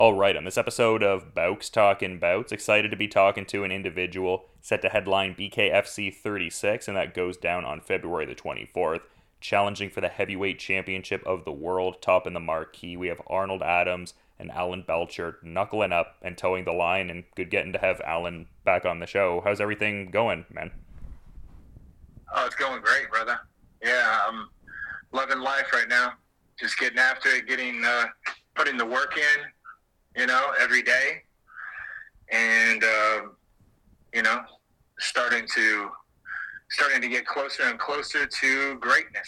All right, on this episode of Bouks Talking Bouts, excited to be talking to an individual set to headline BKFC 36, and that goes down on February the 24th. Challenging for the heavyweight championship of the world, top in the marquee, we have Arnold Adams and Alan Belcher knuckling up and towing the line, and good getting to have Alan back on the show. How's everything going, man? Oh, it's going great, brother. Yeah, I'm loving life right now. Just getting after it, putting the work in, every day, and starting to get closer and closer to greatness.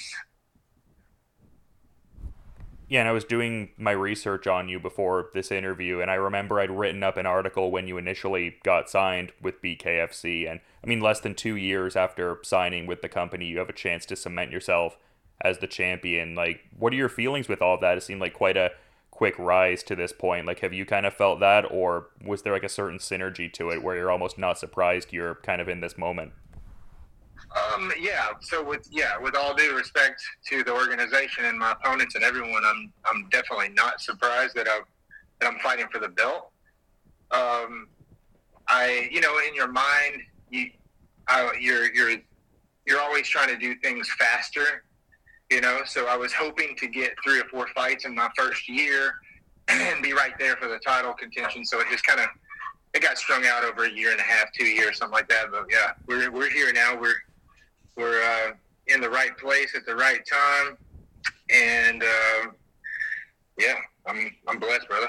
Yeah, and I was doing my research on you before this interview, and I remember I'd written up an article when you initially got signed with BKFC, and I mean, less than 2 years after signing with the company, you have a chance to cement yourself as the champion. Like, what are your feelings with all of that? It seemed like quite a quick rise to this point. Like, have you kind of felt that, or was there like a certain synergy to it where you're almost not surprised you're kind of in this moment? Yeah. So with all due respect to the organization and my opponents and everyone, I'm definitely not surprised that I'm fighting for the belt. In your mind, you're always trying to do things faster. So I was hoping to get 3 or 4 fights in my first year and be right there for the title contention. So it just it got strung out over a year and a half, 2 years, something like that. But yeah, we're here now. We're in the right place at the right time, and I'm blessed, brother.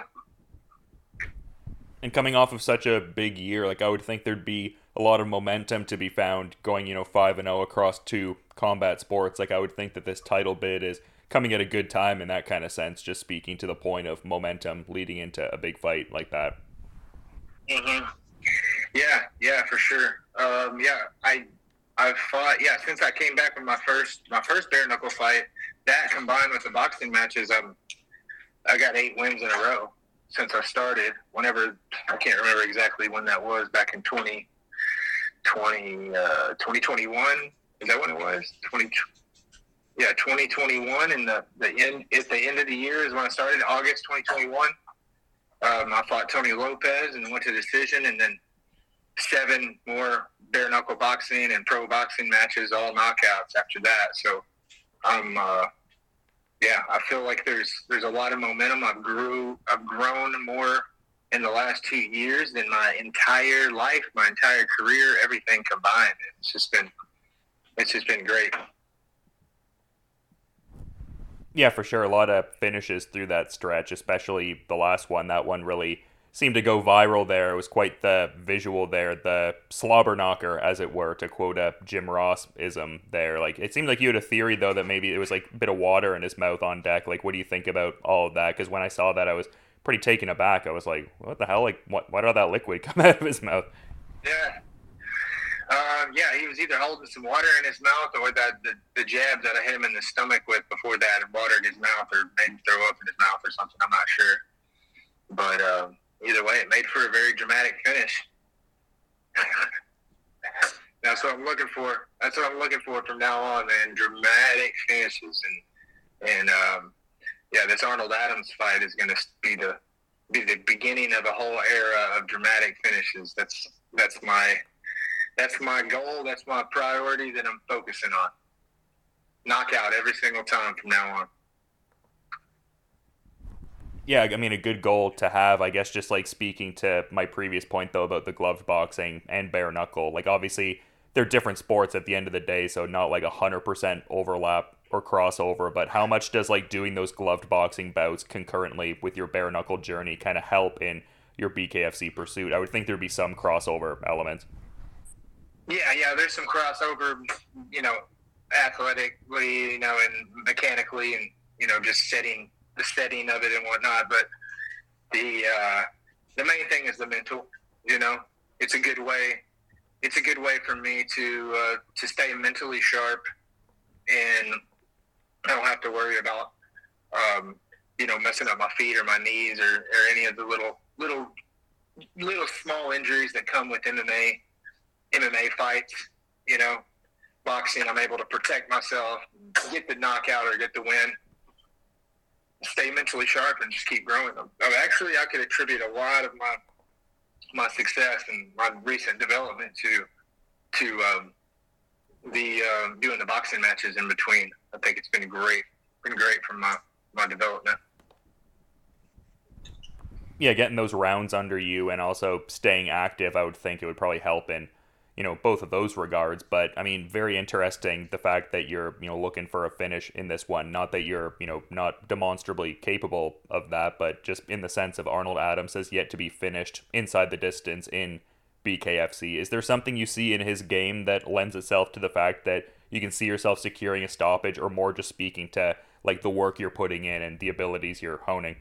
And coming off of such a big year, like I would think there'd be a lot of momentum to be found going, 5-0 across 2 combat sports. Like I would think that this title bid is coming at a good time in that kind of sense, just speaking to the point of momentum leading into a big fight like that. Mm-hmm. Yeah, for sure. I've fought, since I came back from my first bare knuckle fight, that combined with the boxing matches, I got 8 wins in a row since I started. Whenever, I can't remember exactly when that was, back in 2021. Is that when it was? 2021, and the end at the end of the year is when I started, August 2021. I fought Tony Lopez and went to decision, and then 7 more bare knuckle boxing and pro boxing matches, all knockouts after that. So I feel like there's a lot of momentum. I've grown more in the last 2 years than my entire life, my entire career, everything combined. It's just been great. Yeah, for sure. A lot of finishes through that stretch, especially the last one. That one really seemed to go viral there. It was quite the visual there, the slobber knocker, as it were, to quote a Jim Ross-ism there. Like, it seemed like you had a theory, though, that maybe it was like a bit of water in his mouth on deck. Like, what do you think about all of that? Because when I saw that, I was pretty taken aback. I was like, what the hell? Like, why did all that liquid come out of his mouth? Yeah. He was either holding some water in his mouth, or the jab that I hit him in the stomach with before that watered his mouth or made him throw up in his mouth or something. I'm not sure. But either way, it made for a very dramatic finish. That's what I'm looking for. That's what I'm looking for from now on, man. Dramatic finishes. And this Arnold Adams fight is going to be the beginning of a whole era of dramatic finishes. That's my goal. That's my priority that I'm focusing on. Knockout every single time from now on. Yeah, I mean, a good goal to have, I guess, just like speaking to my previous point, though, about the gloved boxing and bare knuckle. Like, obviously, they're different sports at the end of the day, so not like 100% overlap or crossover, but how much does like doing those gloved boxing bouts concurrently with your bare knuckle journey kind of help in your BKFC pursuit? I would think there'd be some crossover elements. Yeah, there's some crossover, athletically, and mechanically, and, just the setting of it and whatnot. But the main thing is the mental, it's a good way for me to stay mentally sharp, and I don't have to worry about, messing up my feet or my knees or any of the little small injuries that come with MMA fights. Boxing, I'm able to protect myself, get the knockout or get the win. stay mentally sharp and just keep growing them. Actually, I could attribute a lot of my success and my recent development to the doing the boxing matches in between. I think it's been great for my development. Yeah, getting those rounds under you and also staying active, I would think it would probably help in, both of those regards. But I mean, very interesting the fact that you're, looking for a finish in this one. Not that you're, not demonstrably capable of that, but just in the sense of Arnold Adams has yet to be finished inside the distance in BKFC. Is there something you see in his game that lends itself to the fact that you can see yourself securing a stoppage, or more just speaking to like the work you're putting in and the abilities you're honing?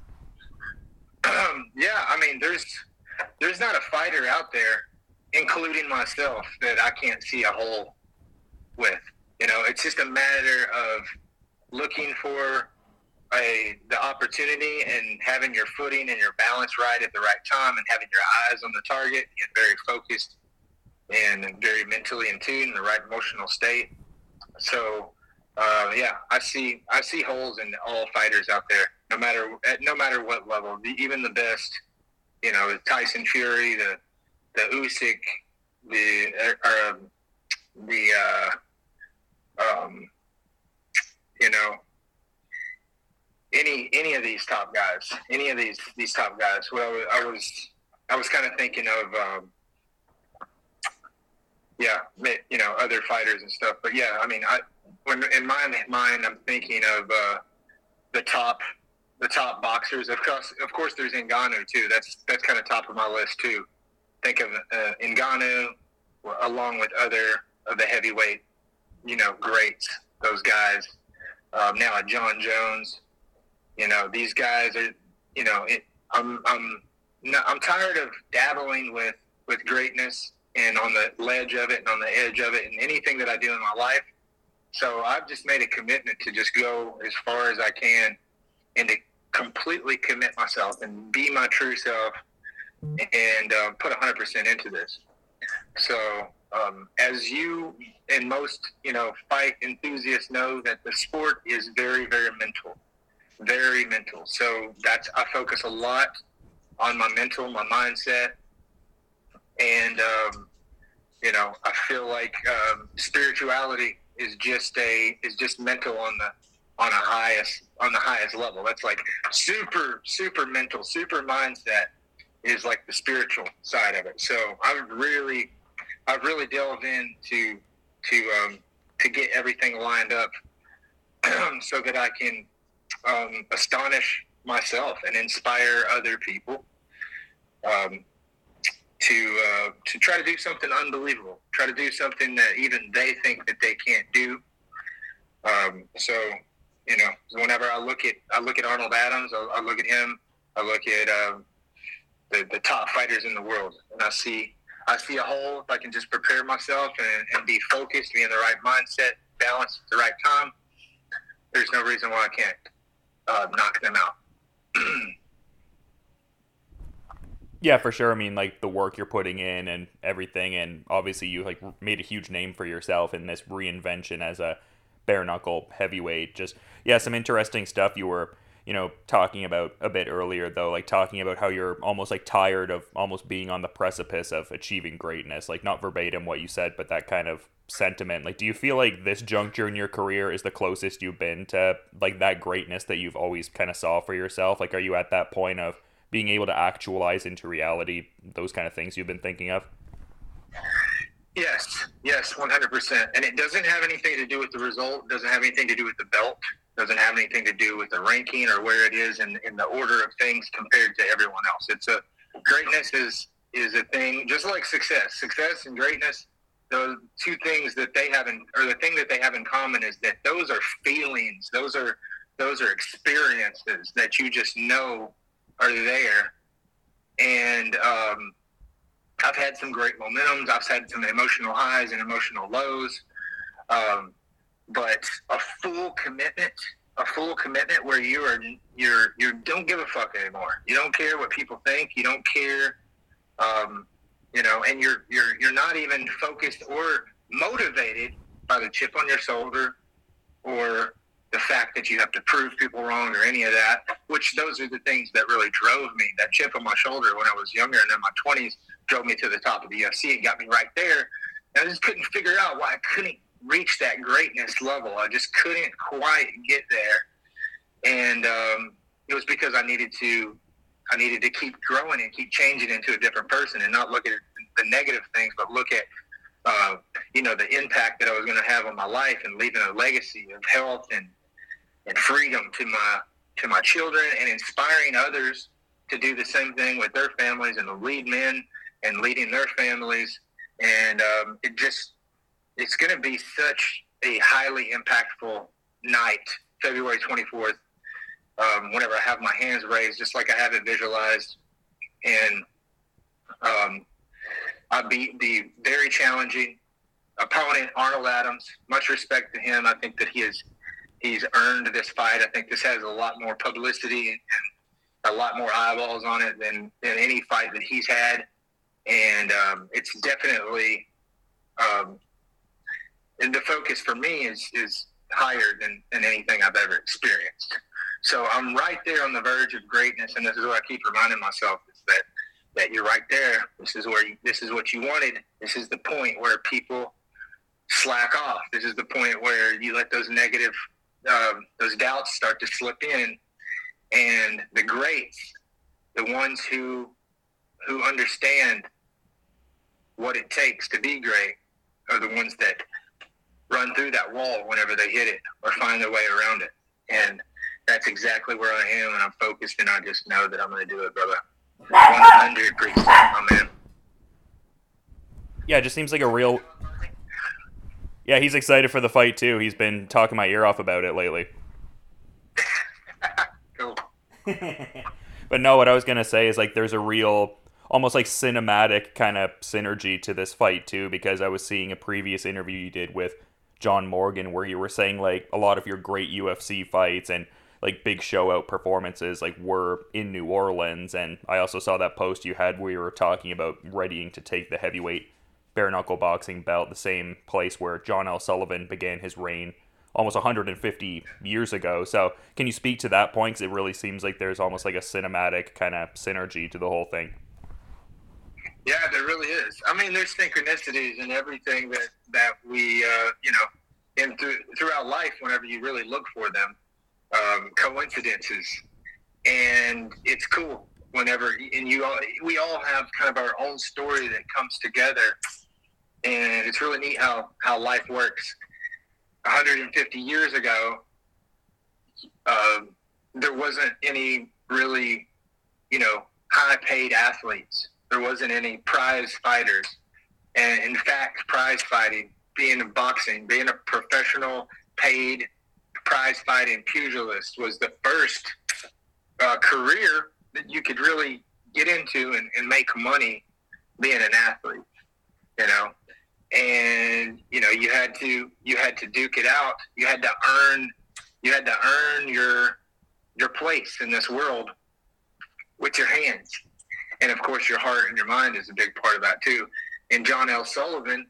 Yeah, I mean, there's not a fighter out there, including myself, that I can't see a hole with. It's just a matter of looking for the opportunity and having your footing and your balance right at the right time, and having your eyes on the target and very focused and very mentally in tune, in the right emotional state. So, I see holes in all fighters out there, no matter what level. Even the best, Tyson Fury, the Usyk, any of these top guys, Well, I was kind of thinking of, other fighters and stuff. But yeah, I mean, when in my mind, I'm thinking of the top boxers. Of course, there's Ngannou too. That's kind of top of my list too. Think of Ngannou along with other of the heavyweight, greats. Those guys. Now John Jones. These guys are. I'm tired of dabbling with greatness and on the ledge of it and on the edge of it and anything that I do in my life. So I've just made a commitment to just go as far as I can and to completely commit myself and be my true self and put 100% into this. So as you and most, fight enthusiasts know, that the sport is very, very mental, very mental. So I focus a lot on my mental, my mindset. And, I feel like spirituality is just mental on the highest level. That's like super, super mental, super mindset is like the spiritual side of it. So I've really delved in to get everything lined up so that I can astonish myself and inspire other people to try to do something unbelievable, try to do something that even they think that they can't do. So whenever I look at Arnold Adams, I look at him, I look at the top fighters in the world, and I see a hole. If I can just prepare myself and be focused, be in the right mindset, balanced at the right time, there's no reason why I can't knock them out. Yeah, for sure. I mean, like the work you're putting in and everything, and obviously you like made a huge name for yourself in this reinvention as a bare knuckle heavyweight. Just some interesting stuff you were, talking about a bit earlier, though, like talking about how you're almost like tired of almost being on the precipice of achieving greatness. Like not verbatim what you said, but that kind of sentiment. Like, do you feel like this juncture in your career is the closest you've been to like that greatness that you've always kind of saw for yourself? Like, are you at that point of being able to actualize into reality those kind of things you've been thinking of? Yes, 100%. And it doesn't have anything to do with the result, doesn't have anything to do with the belt, doesn't have anything to do with the ranking or where it is in the order of things compared to everyone else. Greatness is a thing, just like success. Success and greatness, those two things that they have the thing that they have in common is that those are feelings, those are experiences that you just know are there. And I've had some great momentums. I've had some emotional highs and emotional lows. But a full commitment where you don't give a fuck anymore. You don't care what people think. You don't care, and you're not even focused or motivated by the chip on your shoulder or the fact that you have to prove people wrong or any of that, which those are the things that really drove me. That chip on my shoulder when I was younger and in my 20s drove me to the top of the UFC and got me right there. And I just couldn't figure out why I couldn't reach that greatness level. I just couldn't quite get there. And it was because I needed to keep growing and keep changing into a different person and not look at the negative things, but look at, the impact that I was going to have on my life and leaving a legacy of health and freedom to my children and inspiring others to do the same thing with their families and to lead men and leading their families. And it's going to be such a highly impactful night, February 24th, whenever I have my hands raised, just like I have it visualized. And I beat the very challenging opponent, Arnold Adams. Much respect to him. I think that he's earned this fight. I think this has a lot more publicity and a lot more eyeballs on it than any fight that he's had. And it's definitely and the focus for me is higher than anything I've ever experienced. So I'm right there on the verge of greatness, and this is what I keep reminding myself, is that you're right there. This is what you wanted. This is the point where people slack off. This is the point where you let those negative, those doubts start to slip in, and the greats, the ones who understand what it takes to be great, are the ones that run through that wall whenever they hit it or find their way around it. And that's exactly where I am, and I'm focused, and I just know that I'm going to do it, brother. 100%, my man. Yeah, it just seems like a real... Yeah, he's excited for the fight, too. He's been talking my ear off about it lately. Cool. But no, what I was going to say is, like, there's a real, almost like cinematic kind of synergy to this fight, too, because I was seeing a previous interview you did with John Morgan where you were saying, like, a lot of your great UFC fights and like big show out performances like were in New Orleans. And I also saw that post you had where you were talking about readying to take the heavyweight bare knuckle boxing belt, the same place where John L. Sullivan began his reign almost 150 years ago. So can you speak to that point? Because it really seems like there's almost like a cinematic kind of synergy to the whole thing. Yeah, there really is. I mean, there's synchronicities in everything that we, and throughout life, whenever you really look for them, coincidences. And it's cool whenever, and we all have kind of our own story that comes together. And it's really neat how life works. 150 years ago, there wasn't any really, high-paid athletes. There wasn't any prize fighters. And in fact, prize fighting, being in boxing, being a professional paid prize fighting pugilist was the first career that you could really get into and make money being an athlete, and you had to duke it out. You had to earn your place in this world with your hands. And of course your heart and your mind is a big part of that too. And John L. Sullivan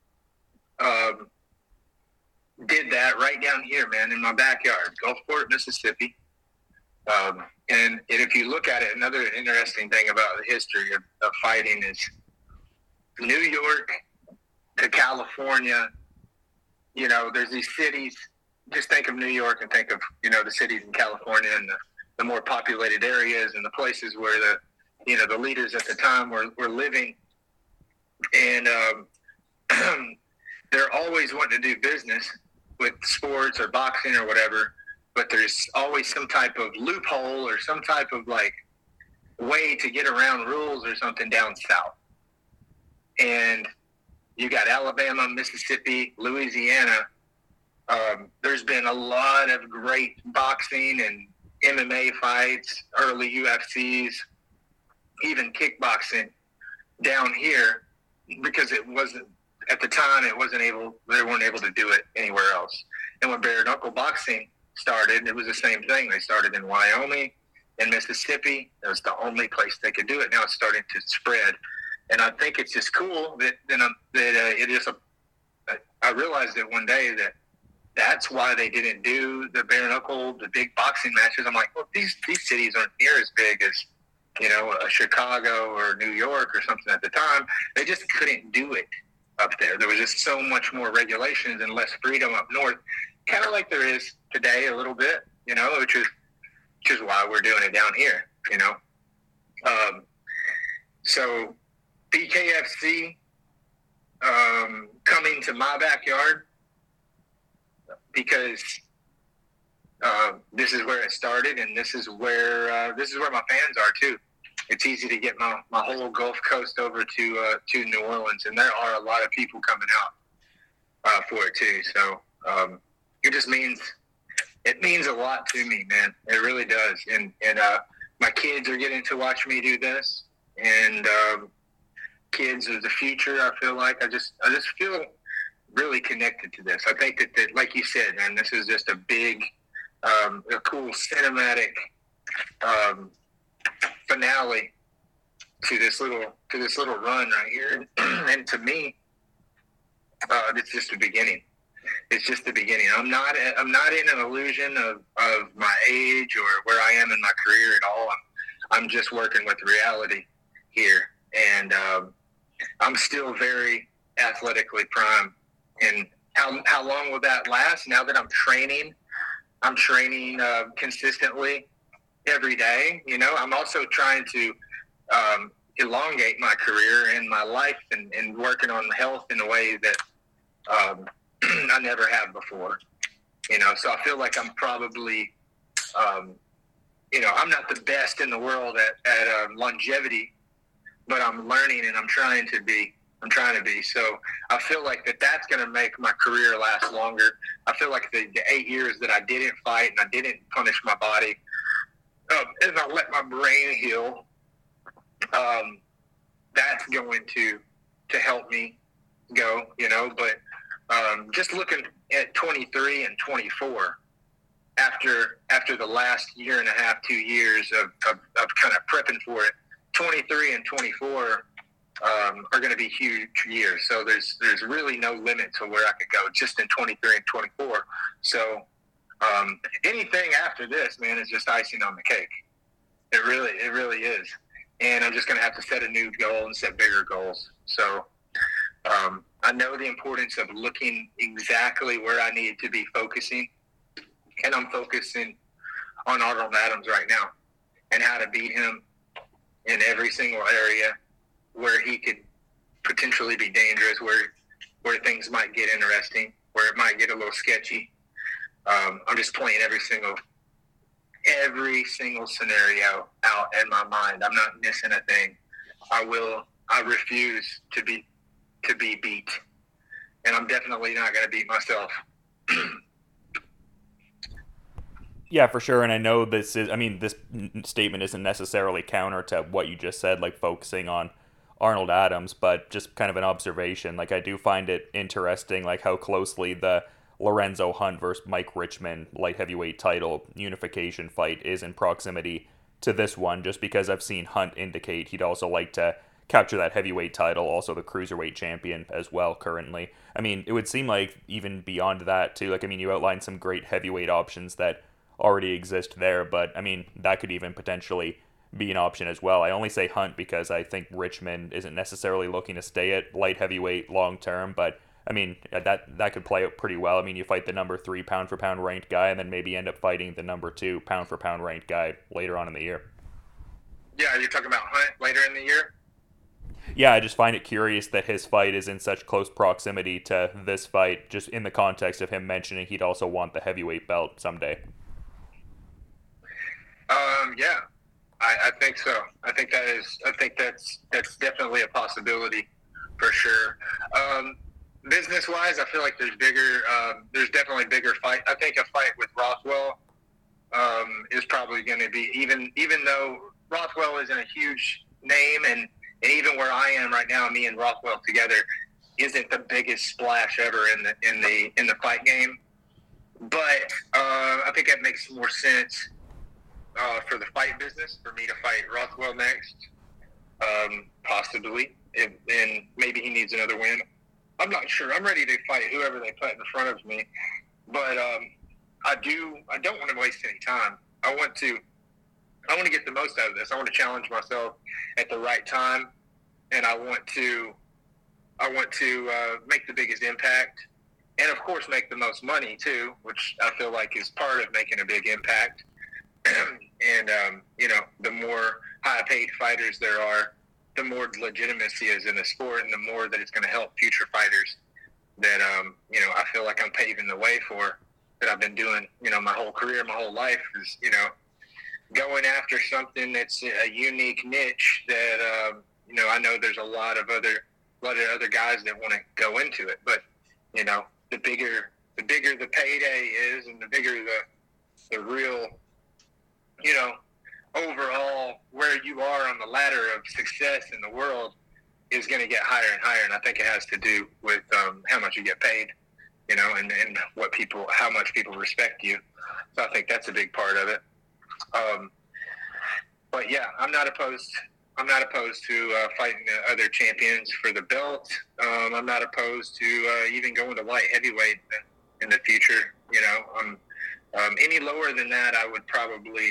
did that right down here, man, in my backyard, Gulfport, Mississippi. And if you look at it, another interesting thing about the history of fighting is New York to California. There's these cities. Just think of New York and think of, the cities in California and the more populated areas and the places where the leaders at the time were living. And they're always wanting to do business with sports or boxing or whatever, but there's always some type of loophole or some type of like way to get around rules or something down south. And you got Alabama, Mississippi, Louisiana. There's been a lot of great boxing and MMA fights, early UFCs, even kickboxing down here, because it wasn't, at the time, they weren't able to do it anywhere else. And when bare knuckle boxing started, it was the same thing. They started in Wyoming and Mississippi. It was the only place they could do it. Now it's starting to spread. And I think it's just cool that I realized that one day that that's why they didn't do the bare knuckle, the big boxing matches. I'm like, well, these cities aren't near as big as, you know, a Chicago or New York or something at the time. They just couldn't do it up there. There was just so much more regulations and less freedom up north, kind of like there is today a little bit, you know, which is why we're doing it down here, you know. So BKFC coming to my backyard because this is where it started, and this is where my fans are too. It's easy to get my whole Gulf Coast over to New Orleans, and there are a lot of people coming out for it too. So it means a lot to me, man. It really does. And my kids are getting to watch me do this, and kids of the future. I feel like I just feel really connected to this. I think that like you said, man, this is just a big, a cool cinematic finale to this little run right here. And to me, it's just the beginning. It's just the beginning. I'm not in an illusion of my age or where I am in my career at all. I'm just working with reality here, and I'm still very athletically prime. And how long will that last? Now that I'm training consistently every day. You know, I'm also trying to elongate my career and my life, and working on health in a way that I never have before. You know, so I feel like I'm probably, you know, I'm not the best in the world at longevity, but I'm learning, and I'm trying to be. So I feel like that's going to make my career last longer. I feel like the 8 years that I didn't fight and I didn't punish my body, and I let my brain heal, that's going to help me go, you know. But just looking at 23 and 24, after the last year and a half, 2 years of kind of prepping for it, 23 and 24 are going to be huge years. So there's really no limit to where I could go just in 23 and 24. So anything after this, man, is just icing on the cake. It really is. And I'm just going to have to set a new goal and set bigger goals. So I know the importance of looking exactly where I need to be focusing, and I'm focusing on Arnold Adams right now and how to beat him in every single area where he could potentially be dangerous, where things might get interesting, where it might get a little sketchy. I'm just playing every single scenario out in my mind. I'm not missing a thing. I refuse to be beat, and I'm definitely not going to beat myself. Yeah, for sure. And I know this statement isn't necessarily counter to what you just said, like focusing on Arnold Adams, but just kind of an observation. Like, I do find it interesting, like how closely the Lorenzo Hunt versus Mike Richman light heavyweight title unification fight is in proximity to this one, just because I've seen Hunt indicate he'd also like to capture that heavyweight title, also the cruiserweight champion as well currently. I mean, it would seem like even beyond that too, like, I mean, you outlined some great heavyweight options that already exist there, but I mean, that could even potentially be an option as well. I only say Hunt because I think Richmond isn't necessarily looking to stay at light heavyweight long term, but I mean, that could play out pretty well. I mean, you fight the number 3 pound for pound ranked guy and then maybe end up fighting the number 2 pound for pound ranked guy later on in the year. Yeah, you're talking about Hunt later in the year? Yeah, I just find it curious that his fight is in such close proximity to this fight, just in the context of him mentioning he'd also want the heavyweight belt someday. Yeah, I think so. I think that's definitely a possibility for sure. Business wise, I feel like there's definitely bigger fight. I think a fight with Rothwell is probably going to be, even though Rothwell isn't a huge name, and even where I am right now, me and Rothwell together isn't the biggest splash ever in the fight game. But I think that makes more sense for the fight business, for me to fight Rothwell next, possibly, and maybe he needs another win. I'm not sure. I'm ready to fight whoever they put in front of me. but I don't want to waste any time. I want to get the most out of this. I want to challenge myself at the right time, and I want to make the biggest impact, and of course make the most money too, which I feel like is part of making a big impact. And the more high-paid fighters there are, the more legitimacy is in the sport, and the more that it's going to help future fighters that I feel like I'm paving the way for, that I've been doing my whole career, my whole life, is going after something that's a unique niche that I know there's a lot of other guys that want to go into it, but the bigger the payday is, and the bigger the real overall where you are on the ladder of success in the world is going to get higher and higher. And I think it has to do with how much you get paid, and how much people respect you. So I think that's a big part of it. But yeah, I'm not opposed to fighting other champions for the belt. I'm not opposed to even going to light heavyweight in the future. Any lower than that, I would probably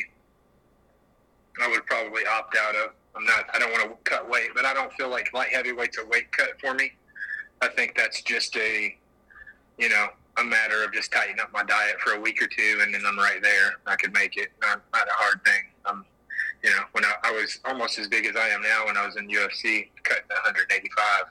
opt out of. I don't want to cut weight, but I don't feel like light heavyweight's a weight cut for me. I think that's just a matter of just tightening up my diet for a week or two, and then I'm right there. I could make it. Not a hard thing. When I was almost as big as I am now, when I was in UFC, cutting 185.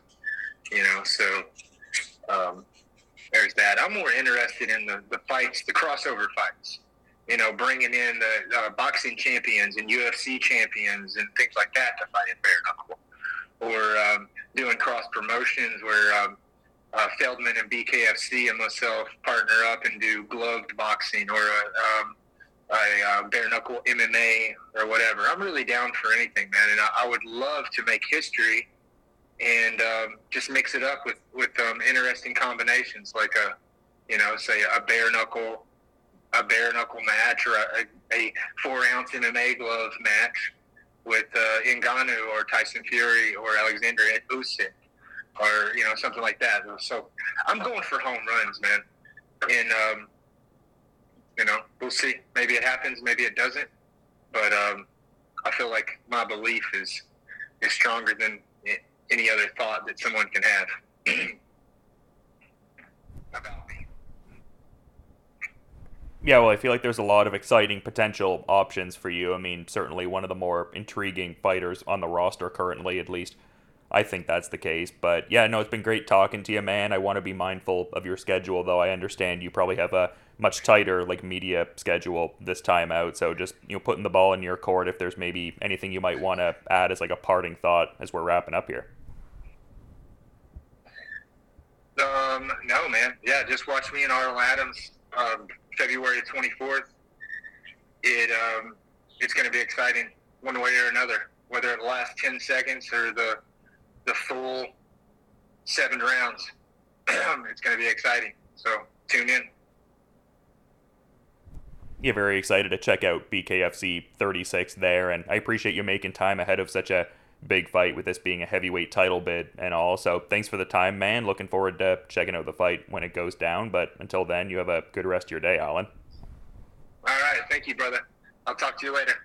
There's that. I'm more interested in the fights, the crossover fights. Bringing in the boxing champions and UFC champions and things like that to fight in bare knuckle, or doing cross promotions where Feldman and BKFC and myself partner up and do gloved boxing, or a bare knuckle MMA or whatever. I'm really down for anything, man, and I would love to make history and just mix it up with interesting combinations, like say a bare knuckle match, or a 4-ounce MMA glove match with Ngannou or Tyson Fury or Alexander Usyk, or something like that. So I'm going for home runs, man, and we'll see. Maybe it happens, maybe it doesn't, but I feel like my belief is stronger than any other thought that someone can have about me. Yeah, well, I feel like there's a lot of exciting potential options for you. I mean, certainly one of the more intriguing fighters on the roster currently, at least I think that's the case. But yeah, no, it's been great talking to you, man. I want to be mindful of your schedule, though. I understand you probably have a much tighter media schedule this time out. So just putting the ball in your court, if there's maybe anything you might want to add as a parting thought as we're wrapping up here. No, man. Yeah, just watch me and Arnold Adams February 24th. It's going to be exciting one way or another, whether it lasts 10 seconds or the full 7 rounds. It's going to be exciting. So tune in. Yeah, very excited to check out BKFC 36 there, and I appreciate you making time ahead of such a big fight, with this being a heavyweight title bid and all. So thanks for the time, man. Looking forward to checking out the fight when it goes down. But until then, you have a good rest of your day, Alan. All right. Thank you, brother. I'll talk to you later.